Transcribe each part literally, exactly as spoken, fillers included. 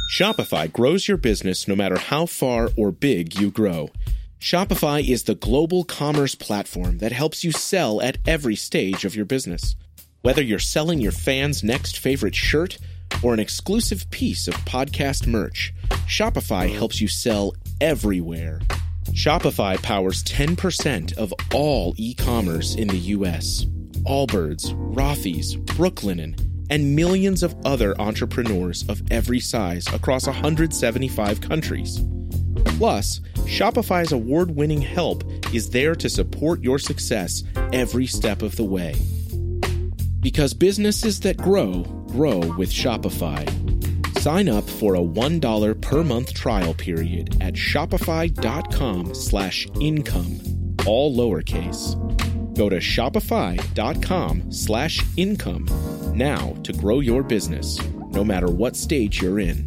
Shopify grows your business no matter how far or big you grow. Shopify is the global commerce platform that helps you sell at every stage of your business. Whether you're selling your fans' next favorite shirt or an exclusive piece of podcast merch, Shopify helps you sell everywhere. Shopify powers ten percent of all e-commerce in the U S. Allbirds, Rothy's, Brooklinen, and millions of other entrepreneurs of every size across one hundred seventy-five countries. Plus, Shopify's award-winning help is there to support your success every step of the way. Because businesses that grow, grow with Shopify. Sign up for a one dollar per month trial period at shopify.com slash income, all lowercase. Go to shopify.com slash income now to grow your business, no matter what stage you're in.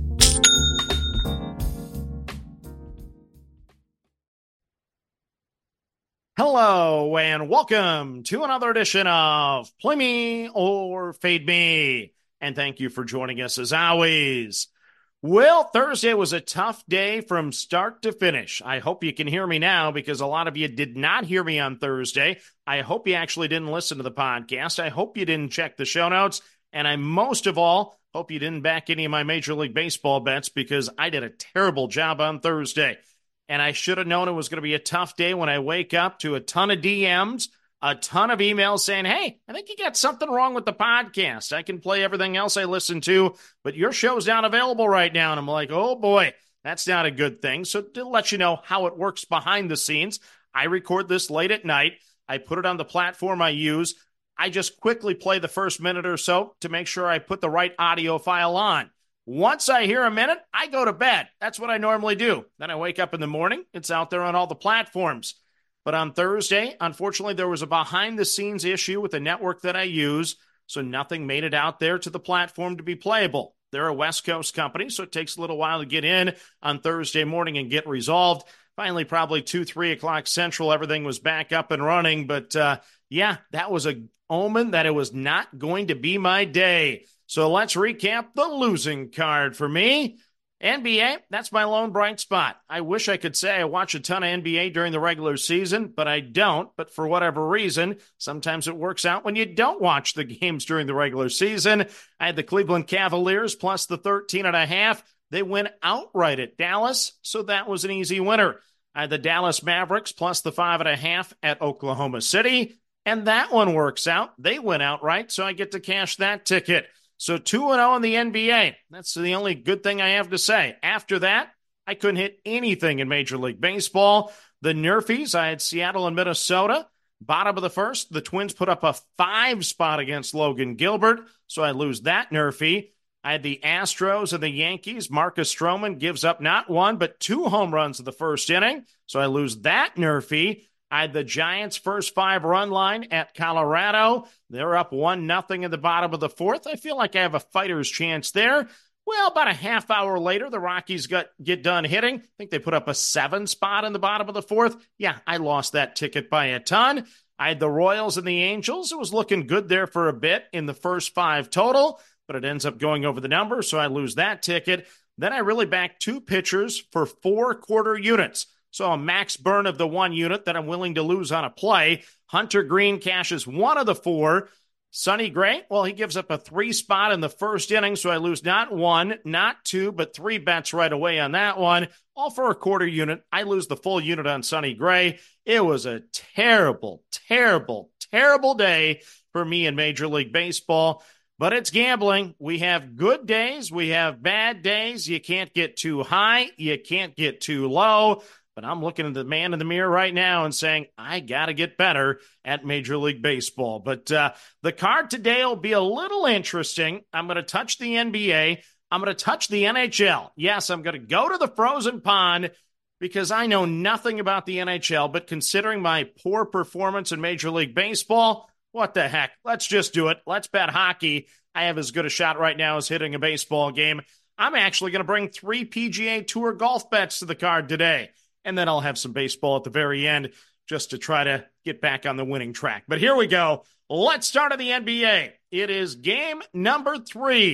Hello, and welcome to another edition of Play Me or Fade Me. And thank you for joining us as always. Well, Thursday was a tough day from start to finish. I hope you can hear me now because a lot of you did not hear me on Thursday. I hope you actually didn't listen to the podcast. I hope you didn't check the show notes. And I most of all hope you didn't back any of my Major League Baseball bets because I did a terrible job on Thursday. And I should have known it was going to be a tough day when I wake up to a ton of D Ms, a ton of emails saying, hey, I think you got something wrong with the podcast. I can play everything else I listen to, but your show's not available right now. And I'm like, oh boy, that's not a good thing. So to let you know how it works behind the scenes, I record this late at night. I put it on the platform I use. I just quickly play the first minute or so to make sure I put the right audio file on. Once I hear a minute, I go to bed. That's what I normally do. Then I wake up in the morning. It's out there on all the platforms. But on Thursday, unfortunately, there was a behind-the-scenes issue with the network that I use, so nothing made it out there to the platform to be playable. They're a West Coast company, so it takes a little while to get in on Thursday morning and get resolved. Finally, probably two, three o'clock Central, everything was back up and running. But, uh, yeah, that was a omen that it was not going to be my day. So let's recap the losing card for me. N B A, that's my lone bright spot. I wish I could say I watch a ton of N B A during the regular season, but I don't. But for whatever reason, sometimes it works out when you don't watch the games during the regular season. I had the Cleveland Cavaliers plus the thirteen and a half. They went outright at Dallas, so that was an easy winner. I had the Dallas Mavericks plus the five and a half at Oklahoma City, and that one works out. They went outright, so I get to cash that ticket. So two and oh in the N B A. That's the only good thing I have to say. After that, I couldn't hit anything in Major League Baseball. The Nerfies, I had Seattle and Minnesota. Bottom of the first, the Twins put up a five spot against Logan Gilbert, so I lose that Nerfie. I had the Astros and the Yankees. Marcus Stroman gives up not one, but two home runs in the first inning, so I lose that Nerfie. I had the Giants' first five-run line at Colorado. They're up one nothing in the bottom of the fourth. I feel like I have a fighter's chance there. Well, about a half hour later, the Rockies got get done hitting. I think they put up a seven spot in the bottom of the fourth. Yeah, I lost that ticket by a ton. I had the Royals and the Angels. It was looking good there for a bit in the first five total, but it ends up going over the number, so I lose that ticket. Then I really backed two pitchers for four quarter units. So a max burn of the one unit that I'm willing to lose on a play. Hunter Green cashes one of the four. Sonny Gray, well, he gives up a three spot in the first inning, so I lose not one, not two, but three bets right away on that one. All for a quarter unit. I lose the full unit on Sonny Gray. It was a terrible, terrible, terrible day for me in Major League Baseball. But it's gambling. We have good days. We have bad days. You can't get too high. You can't get too low. But I'm looking at the man in the mirror right now and saying, I got to get better at Major League Baseball. But uh, the card today will be a little interesting. I'm going to touch the N B A. I'm going to touch the N H L. Yes, I'm going to go to the frozen pond because I know nothing about the N H L. But considering my poor performance in Major League Baseball, what the heck? Let's just do it. Let's bet hockey. I have as good a shot right now as hitting a baseball game. I'm actually going to bring three P G A Tour golf bets to the card today. And then I'll have some baseball at the very end just to try to get back on the winning track. But here we go. Let's start at the N B A. It is game number three.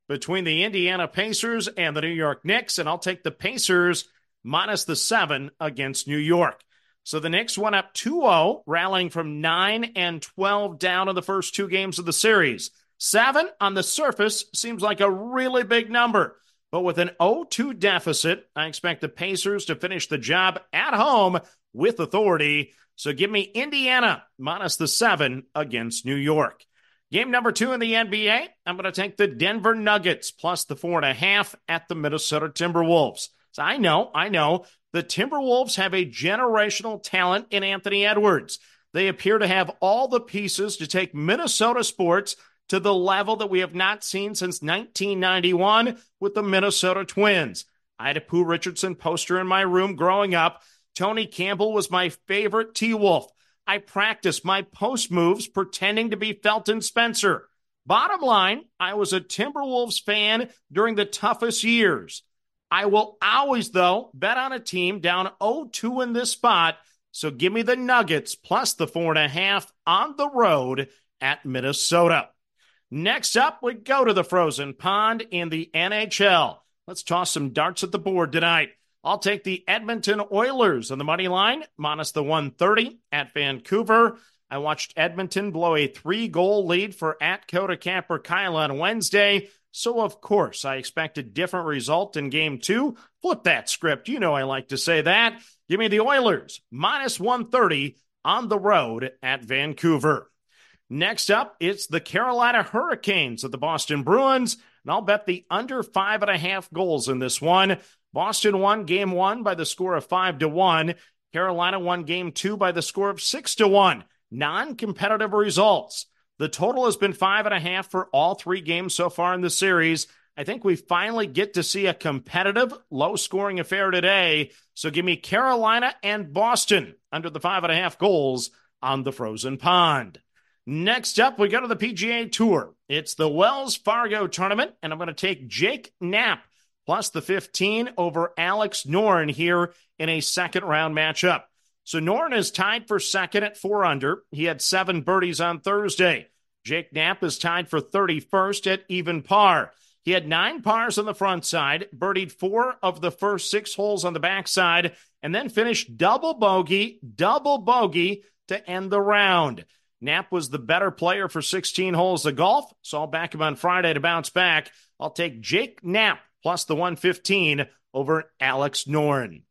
between the Indiana Pacers and the New York Knicks, and I'll take the Pacers minus the seven against New York. So the Knicks went up two oh, rallying from nine and twelve down in the first two games of the series. Seven on the surface seems like a really big number, but with an oh two deficit, I expect the Pacers to finish the job at home with authority. So give me Indiana minus the seven against New York. Game number two in the N B A, I'm going to take the Denver Nuggets plus the four and a half at the Minnesota Timberwolves. So I know, I know, the Timberwolves have a generational talent in Anthony Edwards. They appear to have all the pieces to take Minnesota sports to the level that we have not seen since nineteen ninety-one with the Minnesota Twins. I had a Pooh Richardson poster in my room growing up. Tony Campbell was my favorite T-Wolf. I practiced my post moves pretending to be Felton Spencer. Bottom line, I was a Timberwolves fan during the toughest years. I will always, though, bet on a team down oh two in this spot, so give me the Nuggets plus the four and a half on the road at Minnesota. Next up, we go to the frozen pond in the N H L. Let's toss some darts at the board tonight. I'll take the Edmonton Oilers on the money line, minus the one thirty at Vancouver. I watched Edmonton blow a three-goal lead for at Coda Camper Kyle on Wednesday, so of course I expect a different result in Game two. Flip that script. You know I like to say that. Give me the Oilers, minus one thirty on the road at Vancouver. Next up, it's the Carolina Hurricanes of the Boston Bruins, and I'll bet the under five and a half goals in this one. Boston won game one by the score of five to one. Carolina won game two by the score of six to one. Non-competitive results. The total has been five and a half for all three games so far in the series. I think we finally get to see a competitive, low-scoring affair today. So give me Carolina and Boston under the five and a half goals on the frozen pond. Next up, we go to the P G A Tour. It's the Wells Fargo Tournament, and I'm going to take Jake Knapp plus the fifteen over Alex Noren here in a second-round matchup. So Noren is tied for second at four under. He had seven birdies on Thursday. Jake Knapp is tied for thirty-first at even par. He had nine pars on the front side, birdied four of the first six holes on the backside, and then finished double bogey, double bogey to end the round. Knapp was the better player for sixteen holes of golf, so I'll back him on Friday to bounce back. I'll take Jake Knapp plus the one fifteen over Alex Noren.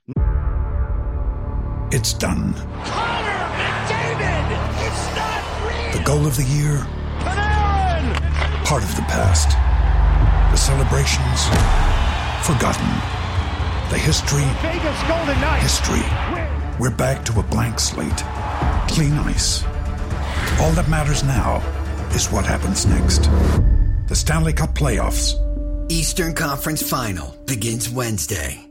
It's done. Connor McDavid! It's not real! The goal of the year. Panarin! Part of the past. The celebrations. Forgotten. The history. Vegas Golden Knights! History. We're back to a blank slate. Clean ice. All that matters now is what happens next. The Stanley Cup Playoffs. Eastern Conference Final begins Wednesday.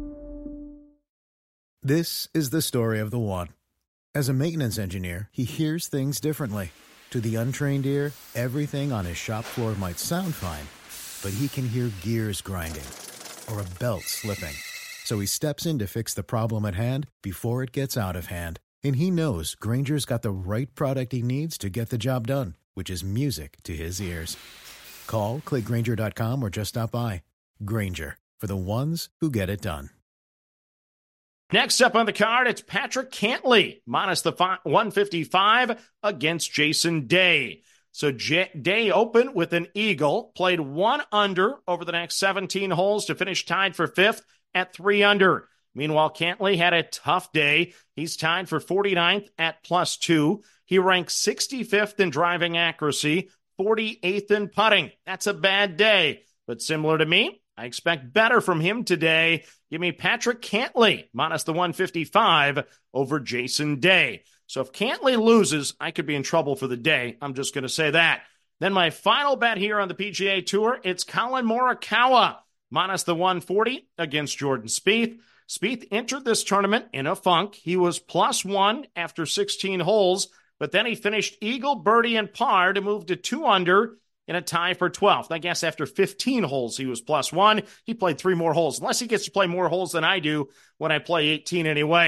This is the story of the one. As a maintenance engineer, he hears things differently. To the untrained ear, everything on his shop floor might sound fine, but he can hear gears grinding or a belt slipping. So he steps in to fix the problem at hand before it gets out of hand. And he knows Grainger's got the right product he needs to get the job done, which is music to his ears. Call, click Grainger dot com, or just stop by. Grainger, for the ones who get it done. Next up on the card, it's Patrick Cantlay, minus the one fifty-five against Jason Day. So J- Day opened with an eagle, played one under over the next seventeen holes to finish tied for fifth at three under. Meanwhile, Cantlay had a tough day. He's tied for forty-ninth at plus two. He ranks sixty-fifth in driving accuracy, forty-eighth in putting. That's a bad day. But similar to me, I expect better from him today. Give me Patrick Cantlay, minus the one fifty-five over Jason Day. So if Cantlay loses, I could be in trouble for the day. I'm just going to say that. Then my final bet here on the P G A Tour, it's Colin Morikawa, minus the one forty against Jordan Spieth. Spieth entered this tournament in a funk. He was plus one after sixteen holes, but then he finished eagle, birdie, and par to move to two under in a tie for twelfth. I guess after fifteen holes, he was plus one. He played three more holes, unless he gets to play more holes than I do when I play eighteen anyway.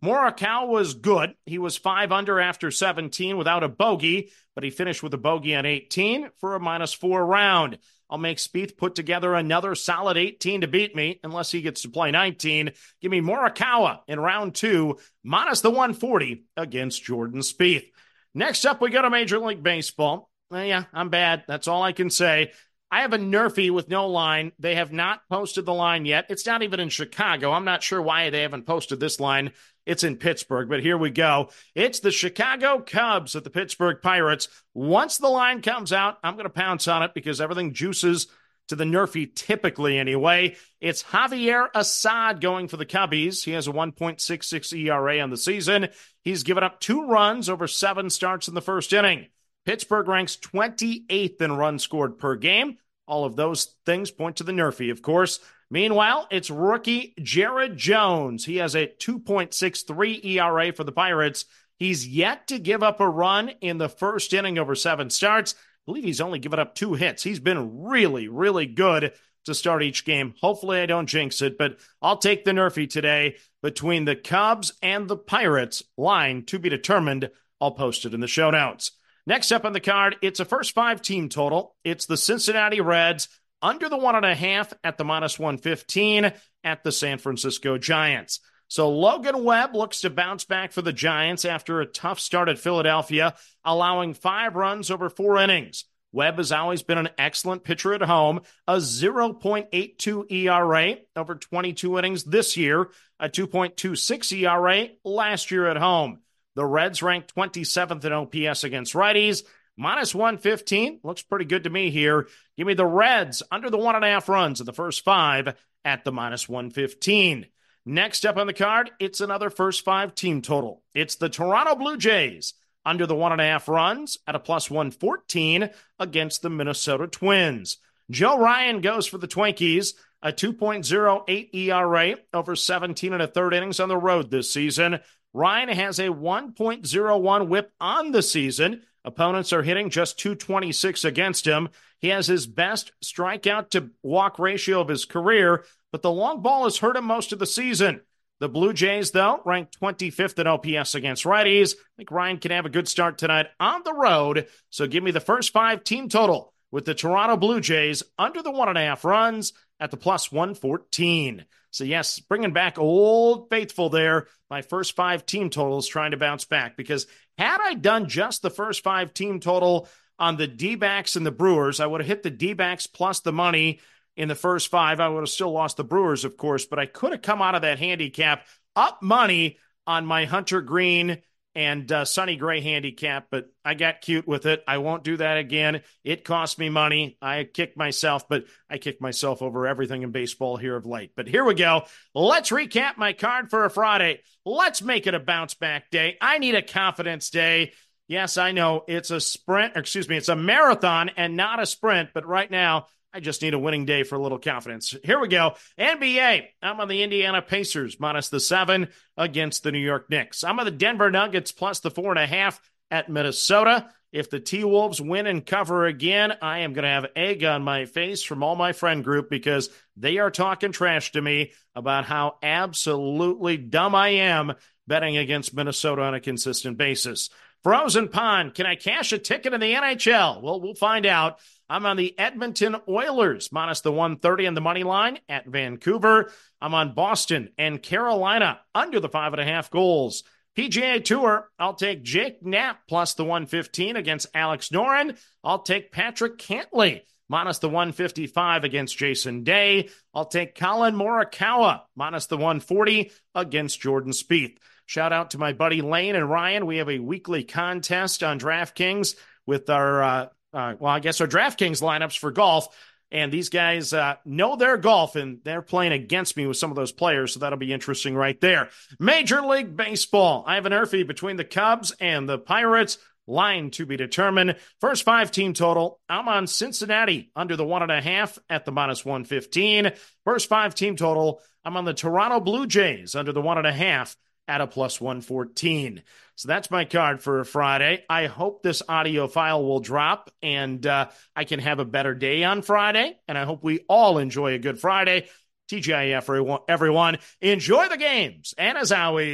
Morikawa was good. He was five under after seventeen without a bogey, but he finished with a bogey on eighteen for a minus four round. I'll make Spieth put together another solid eighteen to beat me, unless he gets to play nineteen. Give me Morikawa in round two, minus the one forty against Jordan Spieth. Next up, we go to Major League Baseball. Well, yeah, I'm bad. That's all I can say. I have a Nerfy with no line. They have not posted the line yet. It's not even in Chicago. I'm not sure why they haven't posted this line. It's in Pittsburgh, but here we go. It's the Chicago Cubs at the Pittsburgh Pirates. Once the line comes out, I'm going to pounce on it because everything juices to the Nerfy typically anyway. It's Javier Assad going for the Cubbies. He has a one point six six E R A on the season. He's given up two runs over seven starts in the first inning. Pittsburgh ranks twenty-eighth in runs scored per game. All of those things point to the Nerfy, of course. Meanwhile, it's rookie Jared Jones. He has a two point six three E R A for the Pirates. He's yet to give up a run in the first inning over seven starts. I believe he's only given up two hits. He's been really, really good to start each game. Hopefully I don't jinx it, but I'll take the Nerfy today between the Cubs and the Pirates. Line to be determined. I'll post it in the show notes. Next up on the card, it's a first five team total. It's the Cincinnati Reds under the one and a half at the minus one fifteen at the San Francisco Giants. So Logan Webb looks to bounce back for the Giants after a tough start at Philadelphia, allowing five runs over four innings. Webb has always been an excellent pitcher at home, a zero point eight two E R A over twenty-two innings this year, a two point two six E R A last year at home. The Reds ranked twenty-seventh in O P S against righties. Minus one fifteen. Looks pretty good to me here. Give me the Reds under the one and a half runs in the first five at the minus one fifteen. Next up on the card, it's another first five team total. It's the Toronto Blue Jays under the one and a half runs at a plus one fourteen against the Minnesota Twins. Joe Ryan goes for the Twinkies, a two point oh eight E R A over seventeen and a third innings on the road this season. Ryan has a one point oh one whip on the season. Opponents are hitting just two twenty-six against him. He has his best strikeout to walk ratio of his career, but the long ball has hurt him most of the season. The Blue Jays, though, ranked twenty-fifth in O P S against righties. I think Ryan can have a good start tonight on the road, so give me the first five team total with the Toronto Blue Jays under the one and a half runs at the plus one fourteen. So yes, bringing back Old Faithful there. My first five team totals trying to bounce back, because had I done just the first five team total on the D-backs and the Brewers, I would have hit the D-backs plus the money in the first five. I would have still lost the Brewers, of course, but I could have come out of that handicap up money on my Hunter Green and uh, Sonny Gray handicap, but I got cute with it. I won't do that again. It cost me money. I kicked myself, but I kicked myself over everything in baseball here of late. But here we go. Let's recap my card for a Friday. Let's make it a bounce back day. I need a confidence day. Yes, I know it's a sprint, or excuse me, it's a marathon and not a sprint, but right now I just need a winning day for a little confidence. Here we go. N B A. I'm on the Indiana Pacers minus the seven against the New York Knicks. I'm on the Denver Nuggets plus the four and a half at Minnesota. If the T-Wolves win and cover again, I am going to have egg on my face from all my friend group, because they are talking trash to me about how absolutely dumb I am betting against Minnesota on a consistent basis. Frozen Pond, can I cash a ticket in the N H L? Well, we'll find out. I'm on the Edmonton Oilers, minus the one thirty on the money line at Vancouver. I'm on Boston and Carolina, under the five and a half goals. P G A Tour, I'll take Jake Knapp, plus the one fifteen against Alex Noren. I'll take Patrick Cantlay, minus the one fifty-five against Jason Day. I'll take Colin Morikawa, minus the one forty against Jordan Spieth. Shout out to my buddy Lane and Ryan. We have a weekly contest on DraftKings with our, uh, uh, well, I guess our DraftKings lineups for golf. And these guys uh, know their golf, and they're playing against me with some of those players, so that'll be interesting right there. Major League Baseball. I have an Earthy between the Cubs and the Pirates. Line to be determined. First five team total. I'm on Cincinnati under the one and a half at the minus one fifteen. First five team total. I'm on the Toronto Blue Jays under the one and a half at a plus one fourteen. So that's my card for a Friday. I hope this audio file will drop and uh, I can have a better day on Friday. And I hope we all enjoy a good Friday. T G I F, everyone. Enjoy the games. And as always,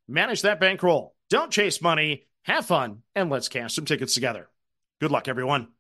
manage that bankroll. Don't chase money, have fun, and let's cash some tickets together. Good luck, everyone.